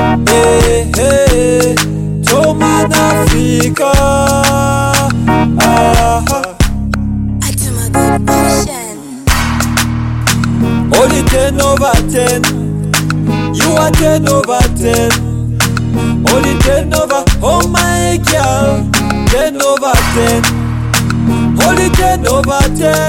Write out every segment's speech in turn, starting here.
Hey, hey, Toman Africa. Only 10 over 10. You are 10 over 10. Only 10 over, oh my girl. 10 over 10. Only 10 over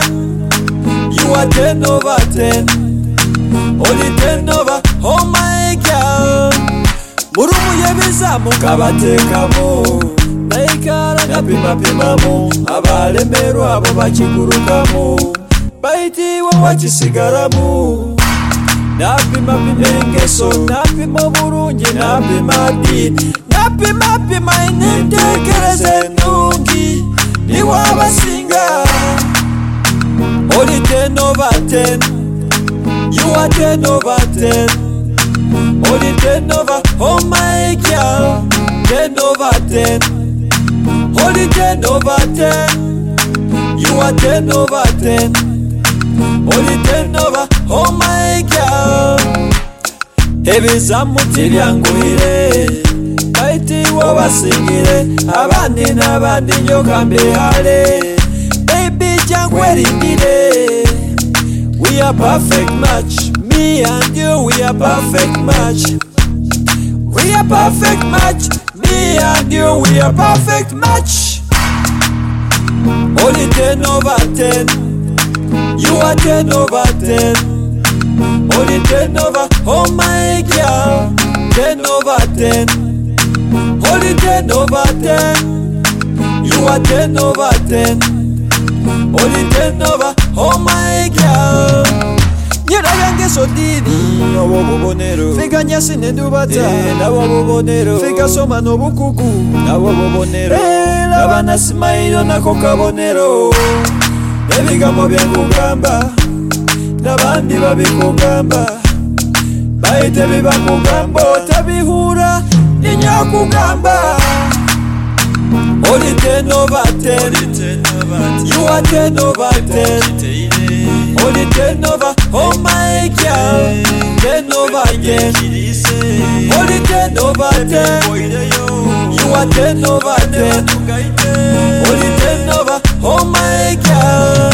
10. You are 10 over 10. Only 10 over, oh my girl. Murumu yebisa mukabatekamu, naikara napima pimamu, abalemerwa abo bakigurukamu, bayitiwa wakisigaramu. Napima engeso, napima burungi, napima dini, napima entekereze nungi, niwe abasinga. Only 10 over 10. You are 10 over 10. Only 10 over, oh my girl. 10 over 10. Only 10 over 10. You are 10 over 10. Only 10 over, oh my girl. Ebizamu tibyanguhire, bayitiwa basingire, abandi n'abandi nyoka mbehale. Baby jangu erindire. We are perfect match. Me and you, we are perfect match. We are perfect match. Me and you, we are perfect match. Only 10 over 10. You are 10 over 10. Only 10 over, oh my girl. 10 over 10. Only 10 over 10. You are 10 over 10. Only 10 over, oh my girl. Nyirayange sodini nobo bubonero, fika nyasi nedubata nabo bubonero, fika soma nobukuku nabo bubonero, abana simailo nako kabonero. Ebigambo byakugamba nabandi babikugamba, bayite bibakugamba otabihura ninyakugamba. Only 10 over 10. You are 10 over 10. Only 10 over, oh my girl. 10 over 10. Only 10 over 10. You are 10 over 10. Only 10 over, oh my girl.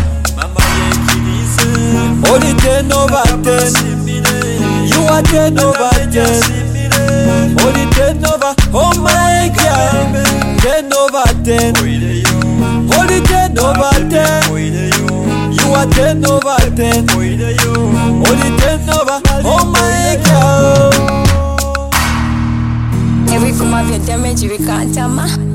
Only 10 over 10. You are 10 over 10. Only 10 over, oh my girl. 10 over 10. Only 10 over 10. You are 10 over 10. Only 10 over, oh my girl. Every come of your damage, we can't tell ma.